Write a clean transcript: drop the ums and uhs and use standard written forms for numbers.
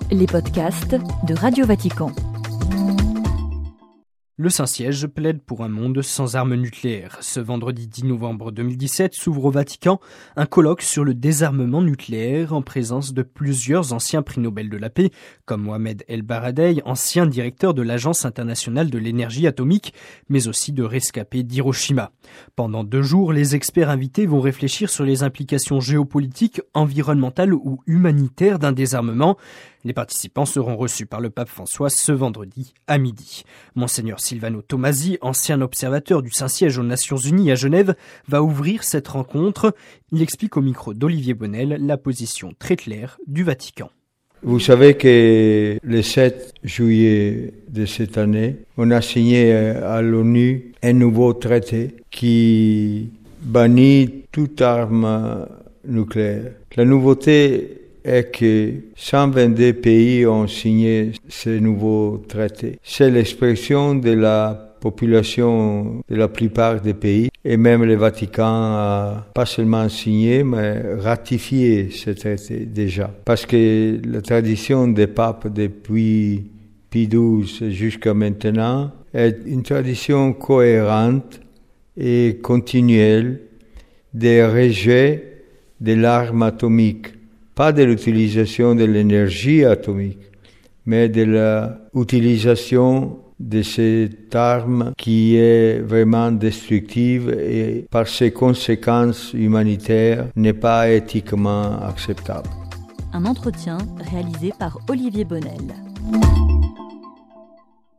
Les podcasts de Radio Vatican. Le Saint-Siège plaide pour un monde sans armes nucléaires. Ce vendredi 10 novembre 2017 s'ouvre au Vatican un colloque sur le désarmement nucléaire en présence de plusieurs anciens prix Nobel de la paix, comme Mohamed El Baradei, ancien directeur de l'Agence internationale de l'énergie atomique, mais aussi de rescapés d'Hiroshima. Pendant 2 jours, les experts invités vont réfléchir sur les implications géopolitiques, environnementales ou humanitaires d'un désarmement. Les participants seront reçus par le pape François ce vendredi à midi. Monseigneur Silvano Tomasi, ancien observateur du Saint-Siège aux Nations Unies à Genève, va ouvrir cette rencontre. Il explique au micro d'Olivier Bonnel la position très claire du Vatican. Vous savez que le 7 juillet de cette année, on a signé à l'ONU un nouveau traité qui bannit toute arme nucléaire. La nouveauté est que 122 pays ont signé ce nouveau traité. C'est l'expression de la population de la plupart des pays, et même le Vatican a pas seulement signé, mais ratifié ce traité déjà. Parce que la tradition des papes depuis Pie XII jusqu'à maintenant est une tradition cohérente et continuelle de rejet de l'arme atomique. Pas de l'utilisation de l'énergie atomique, mais de l'utilisation de cette arme qui est vraiment destructive et par ses conséquences humanitaires n'est pas éthiquement acceptable. Un entretien réalisé par Olivier Bonnel.